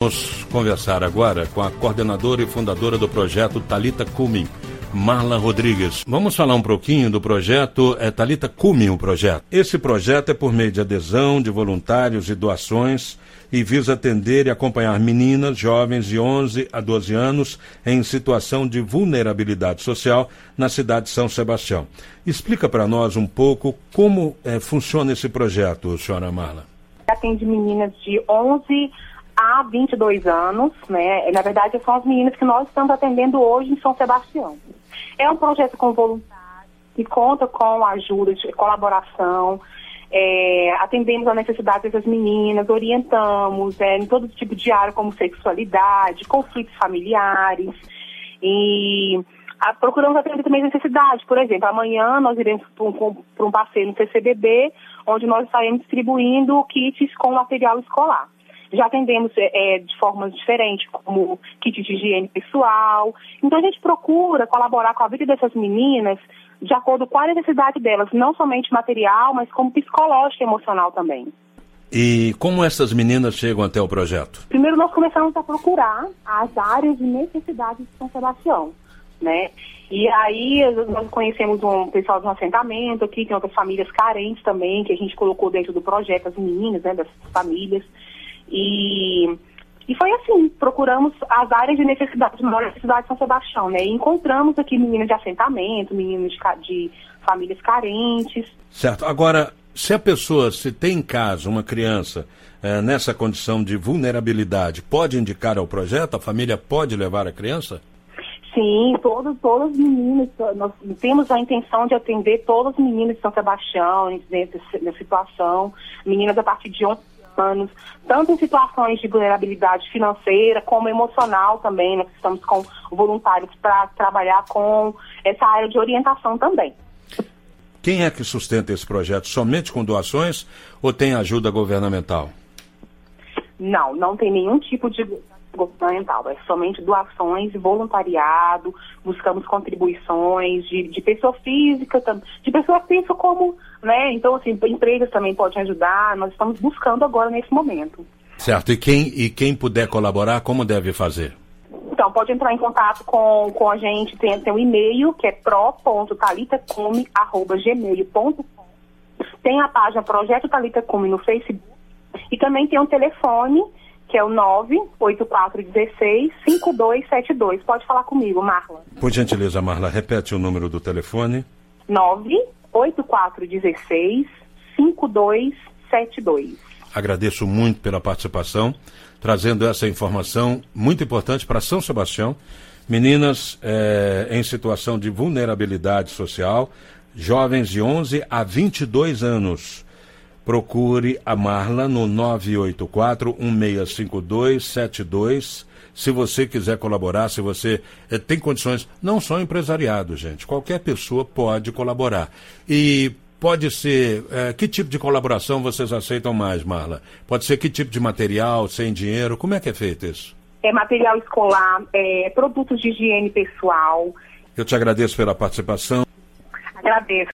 Vamos conversar agora com a coordenadora e fundadora do projeto Thalita Cumi, Marla Rodrigues. Vamos falar um pouquinho do projeto Thalita Cumi, o projeto. Esse projeto é por meio de adesão de voluntários e doações e visa atender e acompanhar meninas, jovens de 11 a 12 anos em situação de vulnerabilidade social na cidade de São Sebastião. Explica para nós um pouco como funciona esse projeto, senhora Marla. Atende meninas de 11 a 22 anos, né? Na verdade, são as meninas que nós estamos atendendo hoje em São Sebastião. É um projeto com voluntários, que conta com a ajuda de colaboração, atendemos a necessidade dessas meninas, orientamos em todo tipo de área, como sexualidade, conflitos familiares, e procuramos atender também as necessidades. Por exemplo, amanhã nós iremos para um passeio no CCBB, onde nós estaremos distribuindo kits com material escolar. Já atendemos de formas diferentes, como kit de higiene pessoal. Então a gente procura colaborar com a vida dessas meninas de acordo com a necessidade delas, não somente material, mas como psicológico e emocional também. E como essas meninas chegam até o projeto? Primeiro nós começamos a procurar as áreas de necessidade de São Sebastião, né? E aí nós conhecemos um pessoal de um assentamento aqui, tem outras famílias carentes também, que a gente colocou dentro do projeto, as meninas, né, dessas famílias. E foi assim, procuramos as áreas de necessidade, de maior necessidade de São Sebastião, né? E encontramos aqui meninas de assentamento, meninas de famílias carentes. Certo. Agora, se tem em casa uma criança nessa condição de vulnerabilidade, pode indicar ao projeto? A família pode levar a criança? Sim, todas as meninas, nós temos a intenção de atender todas as meninas de São Sebastião, nessa situação, meninas a partir de 11 anos, tanto em situações de vulnerabilidade financeira como emocional também. Nós estamos com voluntários para trabalhar com essa área de orientação também. Quem é que sustenta esse projeto? Somente com doações ou tem ajuda governamental? Não tem nenhum tipo de governamental, é somente doações, voluntariado, buscamos contribuições de pessoa física, de pessoa física como, né, então assim, empresas também podem ajudar, nós estamos buscando agora nesse momento. Certo, e quem puder colaborar, como deve fazer? Então, pode entrar em contato com a gente, tem um e-mail que é pro.thalitacumi@gmail.com. Tem a página Projeto Thalita Cumi no Facebook e também tem um telefone que é o 98416-5272. Pode falar comigo, Marla. Por gentileza, Marla, repete o número do telefone. 98416-5272. Agradeço muito pela participação, trazendo essa informação muito importante para São Sebastião. Meninas em situação de vulnerabilidade social, jovens de 11 a 22 anos. Procure a Marla no 984-1652-72. Se você quiser colaborar, se você tem condições, não só empresariado, gente. Qualquer pessoa pode colaborar. E pode ser, que tipo de colaboração vocês aceitam mais, Marla? Pode ser que tipo de material, sem dinheiro? Como é que é feito isso? É material escolar, produtos de higiene pessoal. Eu te agradeço pela participação. Agradeço.